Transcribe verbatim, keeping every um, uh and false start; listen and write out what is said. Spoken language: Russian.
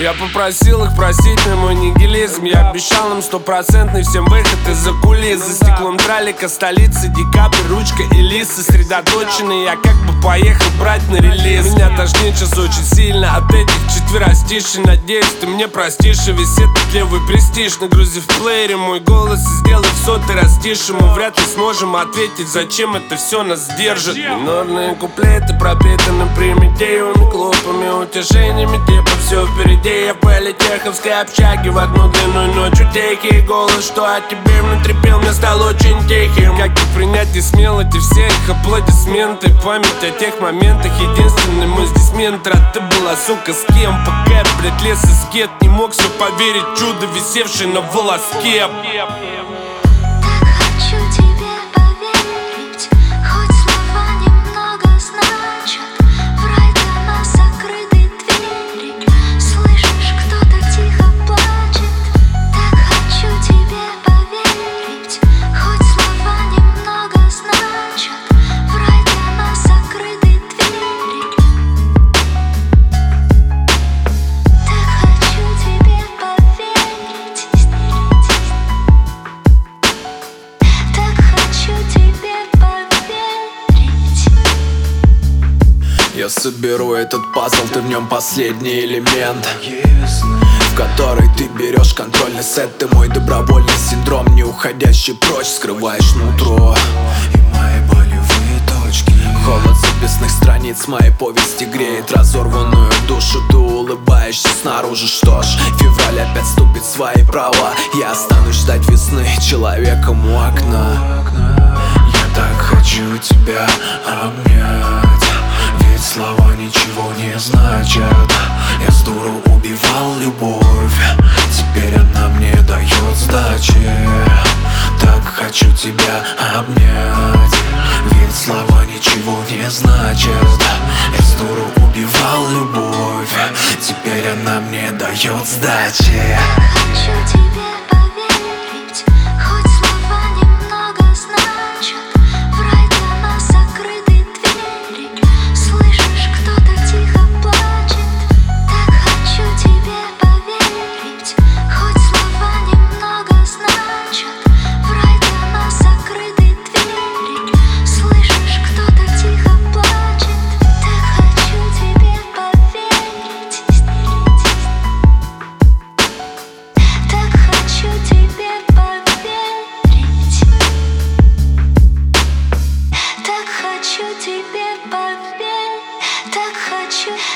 Я попросил их простить на мой нигилизм. Я обещал им стопроцентный всем выход из-за кулис. За стеклом тралика столицы, декабрь, ручка и лист сосредоточенный. Я как бы поехал брать на релиз. Меня тошнит сейчас очень сильно от этих четверостишей. Надеюсь, ты мне простишь и весь этот левый престиж. Нагрузи в плеере мой голос и сделай в сотый раз тише. Мы вряд ли сможем ответить, зачем это все нас держит. Минорные куплеты пропитаны примитивными клубами, утешениями типа все впереди. Я в политеховской общаге в одну длинную ночь утехи. Голос, что о тебе внутри пел, мне стал очень тихим. Как их принять не смел эти все их аплодисменты. Память о тех моментах, единственный мой здесь ментор. А ты была, сука, с кем? Пока я, блядь, лес и скет, не мог все поверить, чудо, висевшее на волоске. Я соберу этот пазл, ты в нем последний элемент, в который ты берешь контрольный сет. Ты мой добровольный синдром, не уходящий прочь. Скрываешь нутро и мои болевые точки. Холод записных страниц моей повести греет разорванную душу. Ты улыбаешься снаружи, что ж, февраль опять ступит в свои права. Я останусь ждать весны человеком у окна. Я так хочу тебя обнять, ведь слова ничего не значат. Я с дуру убивал любовь, теперь она мне дает сдачи. Так хочу тебя обнять, ведь слова ничего не значат. Я с дуру убивал любовь, теперь она мне дает сдачи. Хочу тебе поверить, хоть слова немного значат. В рай для нас закрыты двери, слышишь, кто-то тихо плачет. Так хочу тебе поверить, хоть слова немного значат. В рай для нас закрыты двери, слышишь, кто-то тихо плачет. Так хочу тебе поверить, так хочу тебе поверить, так хочу тебе поверить, так хочу.